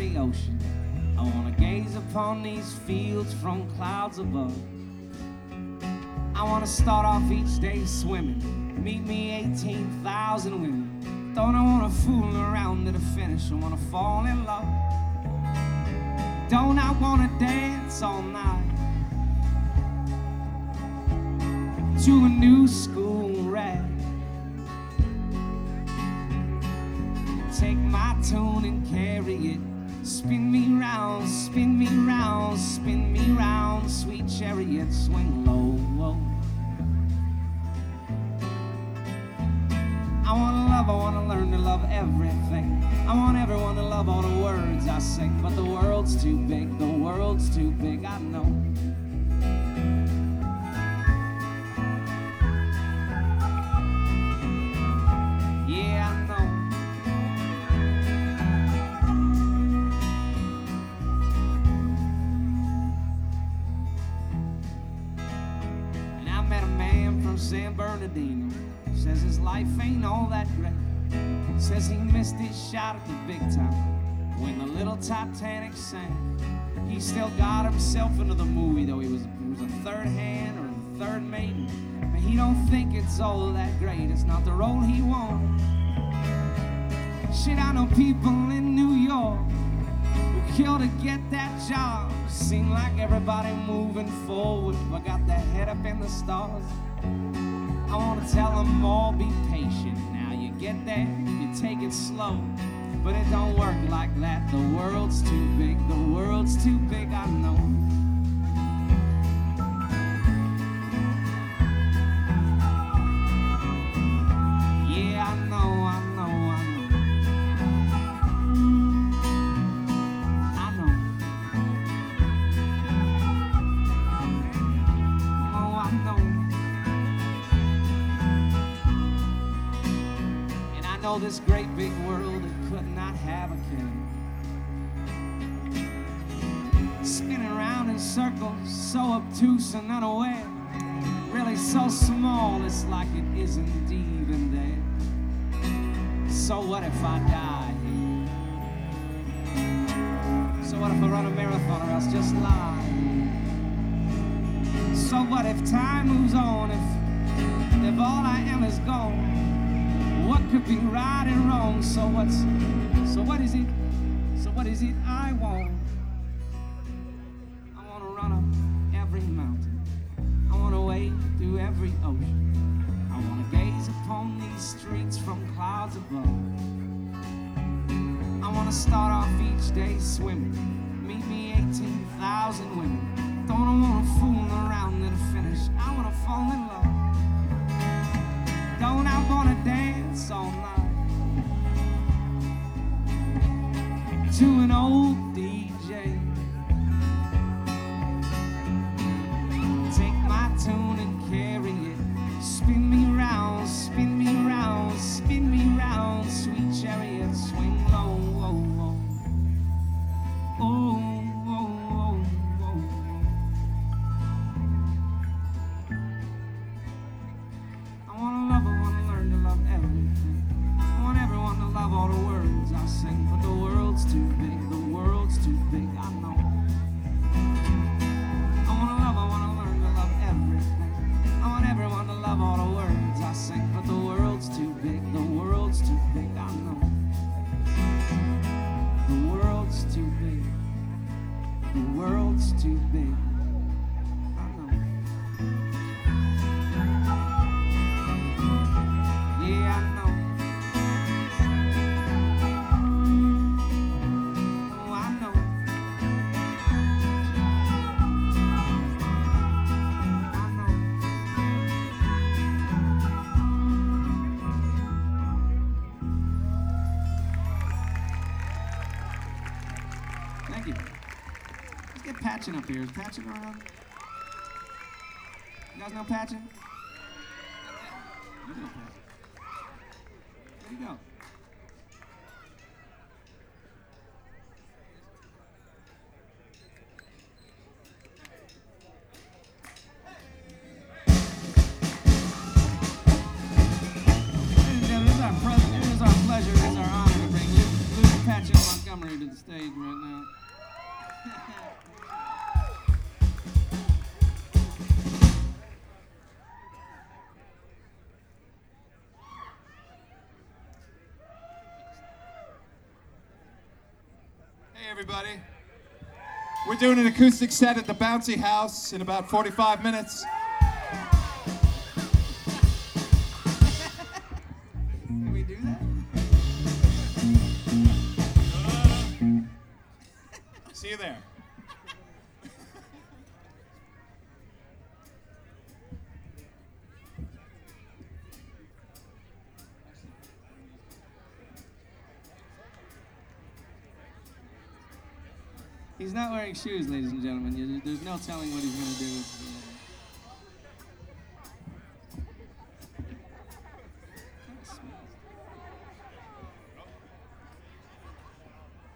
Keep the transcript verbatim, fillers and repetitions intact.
every ocean. I wanna gaze upon these fields from clouds above. I wanna start off each day swimming, meet me eighteen thousand women. Don't I wanna fool around to the finish, I wanna fall in love. Don't I wanna dance all night to a new school rag. Take my tune and carry it, spin me round, spin me round, spin me round, sweet chariot, swing low, whoa. I wanna love, I wanna learn to love everything. I want everyone to love all the words I sing, but the world's too big, the world's too big, I know. Yeah, I know. And I met a man from San Bernardino. Says his life ain't all that great. Says he missed his shot at the big time when the little Titanic sank. He still got himself into the movie, though he was, he was a third hand or a third mate. But he don't think it's all that great. It's not the role he wanted. Shit, I know people in New York who kill to get that job. Seem like everybody moving forward, but got their head up in the stars. I wanna tell them all, be patient. Now you get there, you take it slow, but it don't work like that. The world's too big, the world's too big, I know. Yeah, I know, I know, I know. I know. Oh, I know. I know this great big world that could not have a king. Spinning around in circles, so obtuse and unaware. Really so small, it's like it isn't even there. So what if I die here? So what if I run a marathon or else just lie? So what if time moves on, if, if all I am is gone? What could be right and wrong? So what's, so what is it, so what is it I want? I wanna run up every mountain. I wanna wade through every ocean. I wanna gaze upon these streets from clouds above. I wanna start off each day swimming, meet me eighteen thousand women. Don't I wanna fool around to the finish, I wanna fall in love. Don't I wanna dance all night to an old D J? Take my tune and carry it, spin me round, spin me round, spin me round, sweet chariot, swing low, oh, oh. Oh. All the words I sing, but the world's too big, the world's too big, I know. I wanna love, I wanna learn to love everything. I want everyone to love all the words I sing, but the world's too big, the world's too big, I know. The world's too big, the world's too big, I know. Yeah, I know. Thank you. Let's get Patchen up here. Is Patchen around? You guys know Patchen? You know Patchen. Where'd he go? Ladies and gentlemen, it is our pleasure, it is our honor to bring Luke, Luke Patchen Montgomery to the stage. stage right now. Hey, everybody. We're doing an acoustic set at the Bouncy House in about forty-five minutes. Can we do that? See you there. He's not wearing shoes, ladies and gentlemen. You- There's no telling what he's going to do.